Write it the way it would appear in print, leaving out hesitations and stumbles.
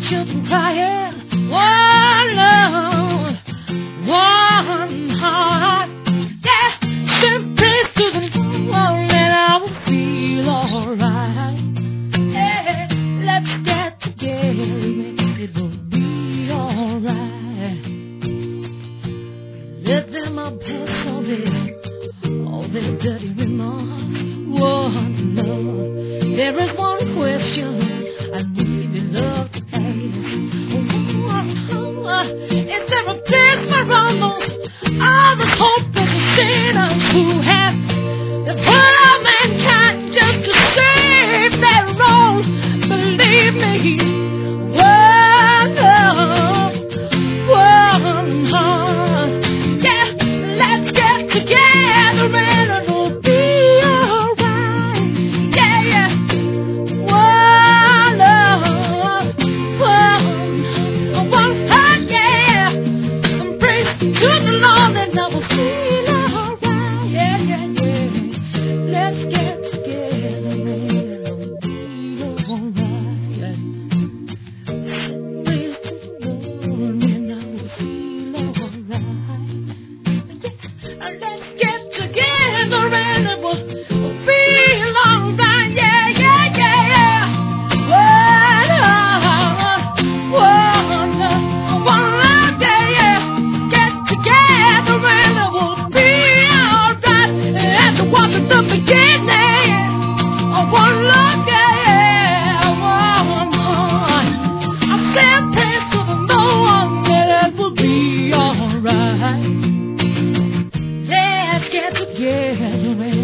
children crying. One love, one heart. Yeah, sing praise to the Lord and I will feel alright. Yeah, let's get together, it will be alright. Let them up pass all their dirty remarks. One love, there is one question I need your love to ask. Is there a place for all the hopeless sinners who have the blood of mankind just to save their own? Believe me, one love, one heart. Yeah, let's get together and it'll be alright. Yeah, yeah. One love, one heart, yeah. And praise to the Lord and I will feel alright. Yeah, yeah, yeah. Let's get together and it'll be alright. Praise to the Lord and I will feel alright. Yeah, let's get together and it will feel alright. Yeah, yeah, yeah. One love, yeah, yeah. Get together and it will be alright. And it was at the beginning. One love, yeah, yeah. One heart. I said praise to the Lord and it will be alright. Let's get together and